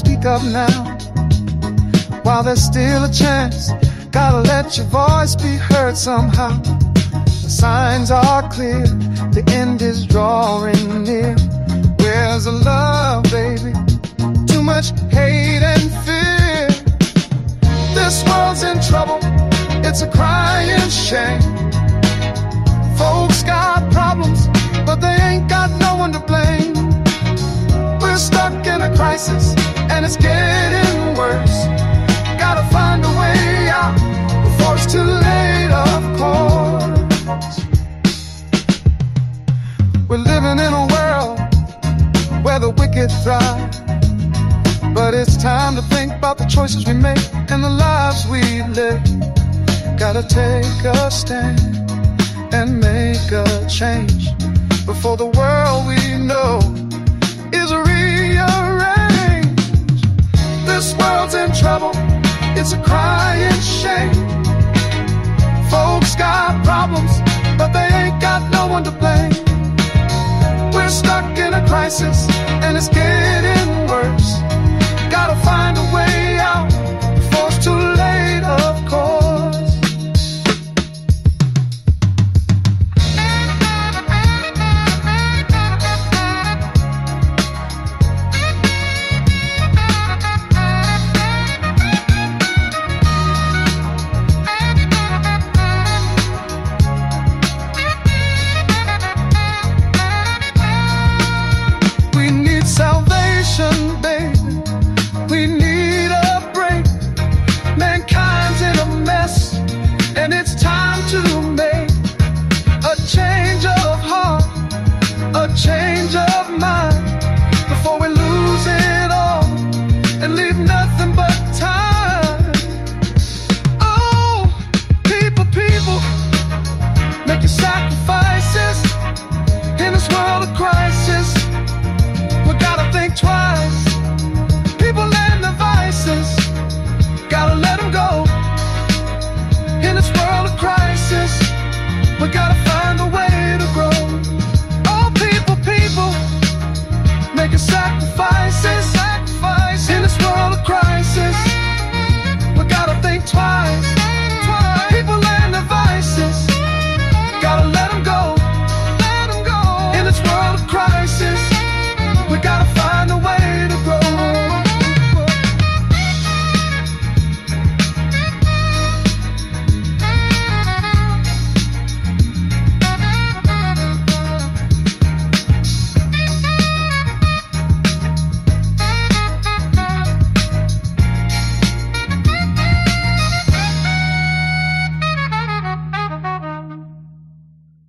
speak up now, while there's still a chance. Gotta let your voice be heard somehow. The signs are clear, the end is drawing near. Where's the love, baby? Too much hate and fear. This world's in trouble, it's a crying shame. Folks got problems, but they ain't got no one to blame. We're stuck in a crisis, and it's getting worse. Gotta find a way out before it's too late, of course. We're living in a world where the wicked thrive, but it's time to think about the choices we make and the lives we live. Gotta take a stand and make a change before the world we know is rearranged. This world's in trouble, it's a crying shame. Folks got problems, but they ain't got no one to blame. We're stuck in a crisis, and it's getting worse. Gotta find